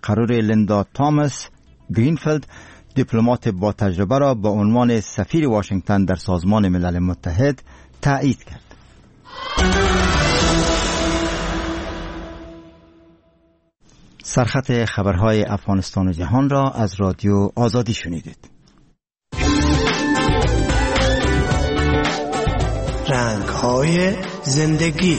تقرر لیندا تامس گرینفیلد، دیپلمات با تجربه را به عنوان سفیر واشنگتن در سازمان ملل متحد تایید کرد. سرخط خبرهای افغانستان و جهان را از رادیو آزادی شنیدید. رنگ‌های زندگی.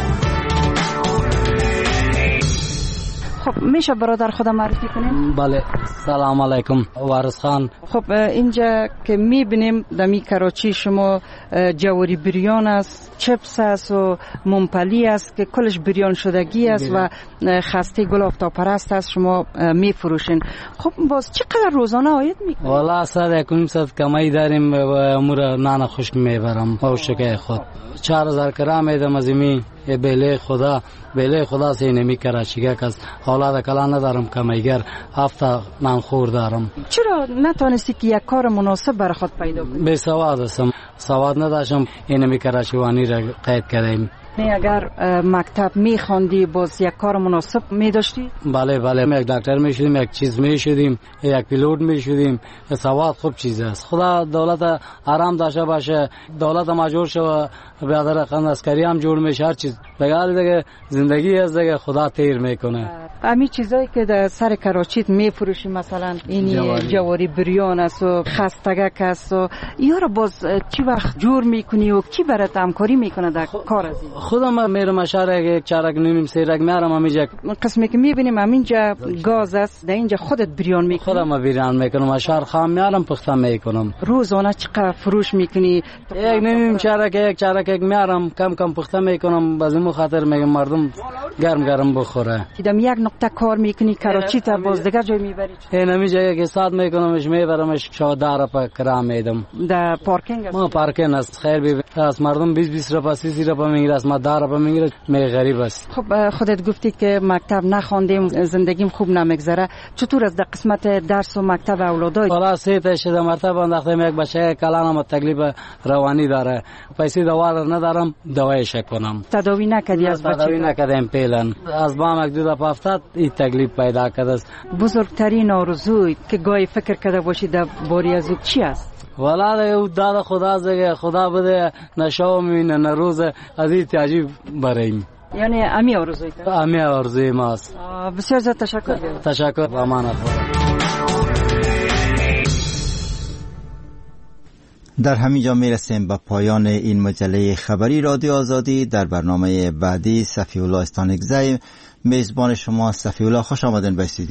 خب میشه برادر خودم معرفی کنیم؟ بله، سلام علیکم. وارث خان. خب اینجا که میبینیم دمی کراچی شما جواری بریان است، چپس است و ممپلی است که کلش بریان شدگی است و خسته گل آفتابپرست است شما میفروشین. خب باز چقدر روزانه عاید میکنید؟ والا 100 کمایی داریم و امور نان خشک میبرم با شکای خود. 4000 کرا میدم از می بله خدا سے نمی کراچی که کس اولاد کلا ندارم کمیگر هفته من خور دارم. چرا نتونستی که یک کار مناسب برای خود پیدا کنی؟ بی سواد هستم، سواد نداشتم، اینمی کراچی وانی را قید کردیم. اگر مکتب میخواندی باز یک کار مناسب میداشتی؟ بله یک دکتر میشدیم، یک چیز میشدیم، یک پیلوت میشدیم. سواد خوب چیز است. خدا دولت آرام داشته باشه، دولت ماجور شو بیادر خان عسکری هم جور میشه، هر چیز دیگه زندگی است دیگه خدا تیر میکنه. امی چیزایی که در سر کراچیت میفروشی مثلا اینی جواری بریان است و خستگک است و یا رو باز چی وقت جور میکنی و کی برات همکاری میکنه در کار از این؟ خودم میرم شهر یک چارک نیم سیرک میارم همینجا. قسمی که میبینیم همینجا گاز است، در اینجا خودت بریان میکنی؟ خودم بریان میکنم، شهر خام میارم پخته میکنم. روزانه چقدر فروش میکنی؟ یک نیم چارک یک چارک میارم، کم پخته میکنم، بازم خاطر میگم مردم گرم بخوره. دیدم یک نقطه کار میکنی کراچی تا باز دیگر جای میبری؟ اینمیجا یک ساعت میکنمش میبرمش شادار پا کرا میدم. در پارکینگ است؟ ما پارکینگ است. خیر بی از مردم 20 روپا 30 روپا میگیره، از ما 10 روپا میگیره. می غریب است. خب خودت گفتی که مکتب نخوندیم، زندگیم خوب نمیگذره. چطور از در قسمت درس و مکتب اولادای؟ والا سه تا شده مرتبه انداختم، یک بچه کلانم تکلیف روانی داره، پیسې دوا ندارم، دوایش کنم. تداوی نکردی از بچه؟ تداوی نکردم پیلن. از با یک دو دفعه افتاد این تکلیف پیدا کرده است. بزرگترین آرزوی که گاهی فکر کرده باشی در باری از او چی است؟ والا او داد خدا زگه، خدا بده نشو میبینه نه روز از این تعجیب بریم. یعنی امی آرزوی تو؟ امی آرزوی ماست. بسیار زیاد تشکر. تشکر. امانت خدا. در همین جا میرسیم به پایان این مجله خبری رادیو آزادی. در برنامه بعدی صفی الله استانکزی میزبان شما. صفی الله خوش آمدین به استودیو.